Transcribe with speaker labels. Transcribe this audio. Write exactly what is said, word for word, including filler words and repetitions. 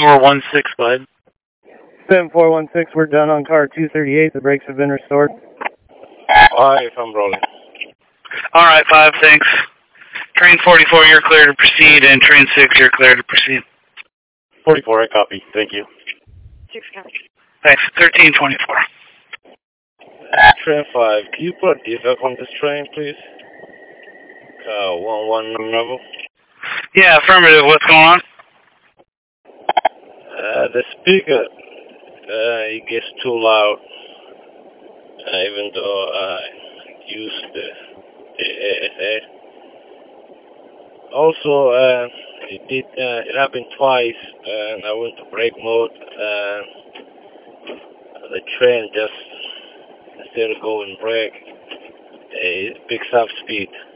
Speaker 1: four one six, bud.
Speaker 2: seven four one six, we're done on car two thirty-eight. The brakes have been restored.
Speaker 3: Five, I'm rolling.
Speaker 1: All right, five, thanks. Train forty-four, you're clear to proceed, and train six, you're clear to proceed.
Speaker 3: forty-four, I copy. Thank you.
Speaker 4: Six copy.
Speaker 1: Thanks. thirteen twenty-four.
Speaker 3: Train five, can you put a defect on this train, please? Uh, one one level.
Speaker 1: Yeah, affirmative. What's going on?
Speaker 3: Uh, the speaker, uh, it gets too loud, uh, even though I use the, the A S A. Also, uh, it did, uh, it happened twice, and I went to brake mode, and the train just, instead of going brake, it picks up speed.